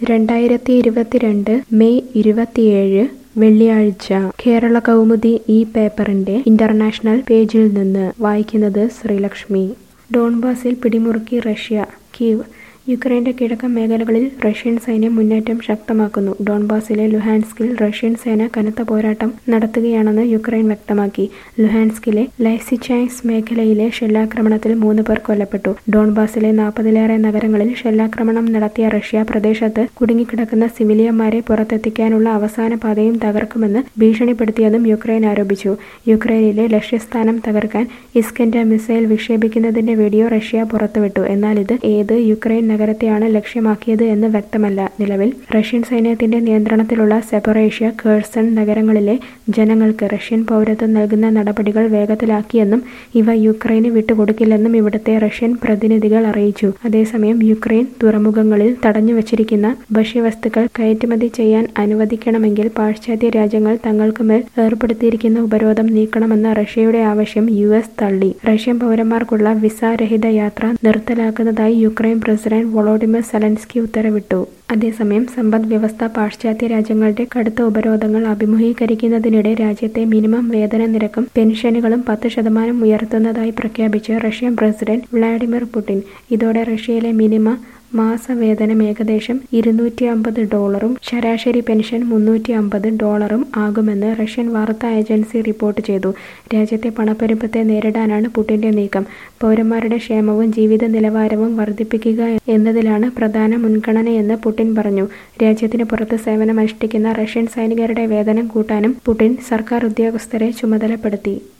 2022 May 27 വെള്ളിയാഴ്ച കേരള കൗമുദി ഈ പേപ്പറിന്റെ ഇന്റർനാഷണൽ പേജിൽ നിന്ന് വായിക്കുന്നത് ശ്രീലക്ഷ്മി. ഡോൺബാസിൽ പിടിമുറുക്കി റഷ്യ. കീവ്. യുക്രൈന്റെ കിഴക്കൻ മേഖലകളിൽ റഷ്യൻ സൈന്യം മുന്നേറ്റം ശക്തമാക്കുന്നു. ഡോൺബാസിലെ ലുഹാൻസ്കിൽ റഷ്യൻ സേന കനത്ത പോരാട്ടം നടത്തുകയാണെന്ന് യുക്രൈൻ വ്യക്തമാക്കി. ലുഹാൻസ്കിലെ ലൈസിചാൻസ്ക് മേഖലയിലെ ഷെല്ലാക്രമണത്തിൽ 3 പേർ കൊല്ലപ്പെട്ടു. ഡോൺബാസിലെ 40-ലേറെ നഗരങ്ങളിൽ ഷെല്ലാക്രമണം നടത്തിയ റഷ്യ പ്രദേശത്ത് കുടുങ്ങിക്കിടക്കുന്ന സിവിലിയന്മാരെ പുറത്തെത്തിക്കാനുള്ള അവസാന പാതയും തകർക്കുമെന്ന് ഭീഷണിപ്പെടുത്തിയതും യുക്രൈൻ ആരോപിച്ചു. യുക്രൈനിലെ ലക്ഷ്യസ്ഥാനം തകർക്കാൻ ഇസ്കൻഡർ മിസൈൽ വിക്ഷേപിക്കുന്നതിന്റെ വീഡിയോ റഷ്യ പുറത്തുവിട്ടു. എന്നാൽ ഇത് ഏത് യുക്രൈൻ നഗരത്തെയാണ് ലക്ഷ്യമാക്കിയത് എന്ന് വ്യക്തമല്ല. നിലവിൽ റഷ്യൻ സൈന്യത്തിന്റെ നിയന്ത്രണത്തിലുള്ള സെപറേഷ്യ, ഖേഴ്സൺ നഗരങ്ങളിലെ ജനങ്ങൾക്ക് റഷ്യൻ പൗരത്വം നൽകുന്ന നടപടികൾ വേഗത്തിലാക്കിയെന്നും ഇവ യുക്രൈന് വിട്ടുകൊടുക്കില്ലെന്നും ഇവിടുത്തെ റഷ്യൻ പ്രതിനിധികൾ അറിയിച്ചു. അതേസമയം യുക്രൈൻ തുറമുഖങ്ങളിൽ തടഞ്ഞുവച്ചിരിക്കുന്ന ഭക്ഷ്യവസ്തുക്കൾ കയറ്റുമതി ചെയ്യാൻ അനുവദിക്കണമെങ്കിൽ പാശ്ചാത്യ രാജ്യങ്ങൾ തങ്ങൾക്കുമേൽ ഏർപ്പെടുത്തിയിരിക്കുന്ന ഉപരോധം നീക്കണമെന്ന റഷ്യയുടെ ആവശ്യം US തള്ളി. റഷ്യൻ പൗരന്മാർക്കുള്ള വിസ രഹിത യാത്ര നിർത്തലാക്കുന്നതായി യുക്രൈൻ പ്രസിഡന്റ് വോളോഡിമിർ സെലൻസ്കി ഉത്തരവിട്ടു. അതേസമയം സമ്പദ് വ്യവസ്ഥ പാശ്ചാത്യ രാജ്യങ്ങളുടെ കടുത്ത ഉപരോധങ്ങൾ അഭിമുഖീകരിക്കുന്നതിനിടെ രാജ്യത്തെ മിനിമം വേതന നിരക്കും പെൻഷനുകളും 10% ഉയർത്തുന്നതായി പ്രഖ്യാപിച്ച് റഷ്യൻ പ്രസിഡന്റ് വ്ളാഡിമിർ പുടിൻ. ഇതോടെ റഷ്യയിലെ മിനിമം മാസവേതനം ഏകദേശം $250 ശരാശരി പെൻഷൻ $350 ആകുമെന്ന് റഷ്യൻ വാർത്താ ഏജൻസി റിപ്പോർട്ട് ചെയ്തു. രാജ്യത്തെ പണപ്പെരുപ്പത്തെ നേരിടാനാണ് പുടിന്റെ നീക്കം. പൗരന്മാരുടെ ക്ഷേമവും ജീവിത നിലവാരവും വർദ്ധിപ്പിക്കുക എന്നതിലാണ് പ്രധാന മുൻഗണനയെന്ന് പുടിൻ പറഞ്ഞു. രാജ്യത്തിന് പുറത്ത് സേവനമനുഷ്ഠിക്കുന്ന റഷ്യൻ സൈനികരുടെ വേതനം കൂട്ടാനും പുടിൻ സർക്കാർ ഉദ്യോഗസ്ഥരെ ചുമതലപ്പെടുത്തി.